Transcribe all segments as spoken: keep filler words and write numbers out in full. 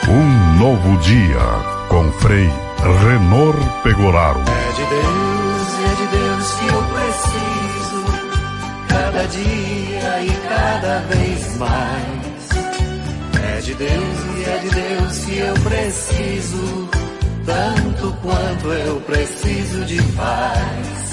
Um novo dia com Frei Renor Pegoraro. É de Deus, é de Deus que eu preciso, cada dia e cada vez mais. É de Deus e é de Deus que eu preciso, tanto quanto eu preciso de paz.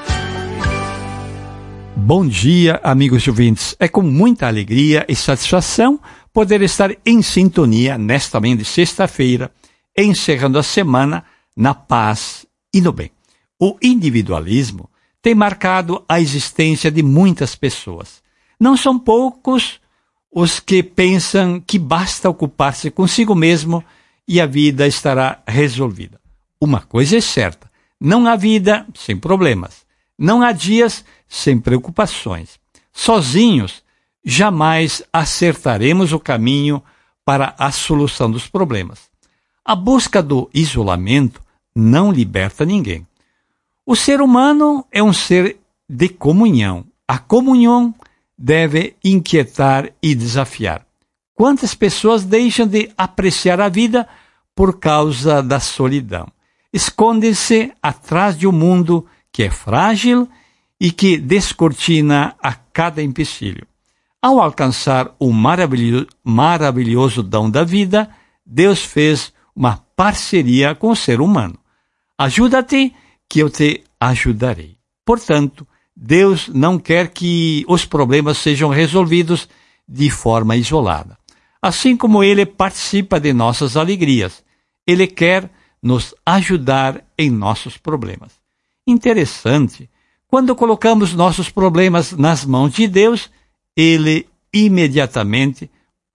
Bom dia, amigos ouvintes. É com muita alegria e satisfação poder estar em sintonia nesta manhã de sexta-feira, encerrando a semana na paz e no bem. O individualismo tem marcado a existência de muitas pessoas. Não são poucos os que pensam que basta ocupar-se consigo mesmo e a vida estará resolvida. Uma coisa é certa, não há vida sem problemas. Não há dias sem preocupações. Sozinhos, jamais acertaremos o caminho para a solução dos problemas. A busca do isolamento não liberta ninguém. O ser humano é um ser de comunhão. A comunhão deve inquietar e desafiar. Quantas pessoas deixam de apreciar a vida por causa da solidão? Escondem-se atrás de um mundo que é frágil e que descortina a cada empecilho. Ao alcançar o maravilhoso, maravilhoso dom da vida, Deus fez uma parceria com o ser humano. Ajuda-te, que eu te ajudarei. Portanto, Deus não quer que os problemas sejam resolvidos de forma isolada. Assim como Ele participa de nossas alegrias, Ele quer nos ajudar em nossos problemas. Interessante, quando colocamos nossos problemas nas mãos de Deus, Ele imediatamente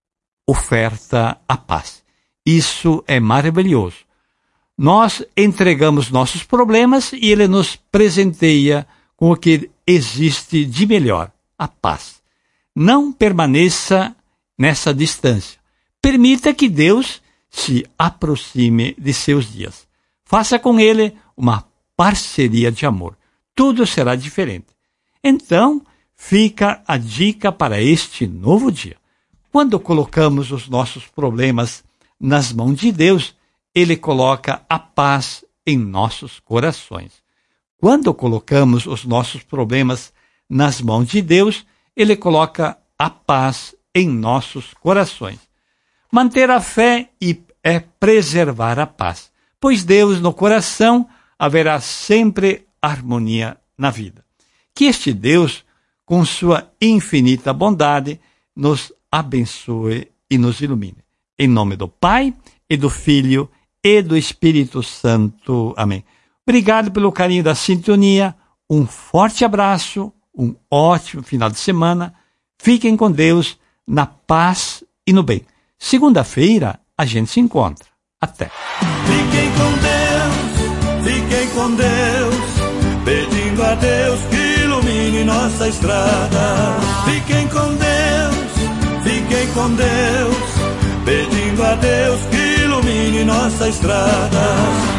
oferta a paz. Isso é maravilhoso. Nós entregamos nossos problemas e Ele nos presenteia com o que existe de melhor, a paz. Não permaneça nessa distância. Permita que Deus se aproxime de seus dias. Faça com Ele uma parceria de amor. Tudo será diferente. Então, fica a dica para este novo dia. Quando colocamos os nossos problemas nas mãos de Deus, Ele coloca a paz em nossos corações. Quando colocamos os nossos problemas nas mãos de Deus, Ele coloca a paz em nossos corações. Manter a fé é preservar a paz, pois Deus no coração haverá sempre harmonia na vida. Que este Deus, com sua infinita bondade, nos abençoe e nos ilumine. Em nome do Pai, e do Filho, e do Espírito Santo. Amém. Obrigado pelo carinho da sintonia. Um forte abraço, um ótimo final de semana. Fiquem com Deus, na paz e no bem. Segunda-feira, a gente se encontra. Até. Fiquem com Deus, fiquem com Deus, pedindo a Deus que ilumine nossa estrada. Fiquem com Deus, fiquem com Deus, pedindo a Deus que ilumine nossa estrada.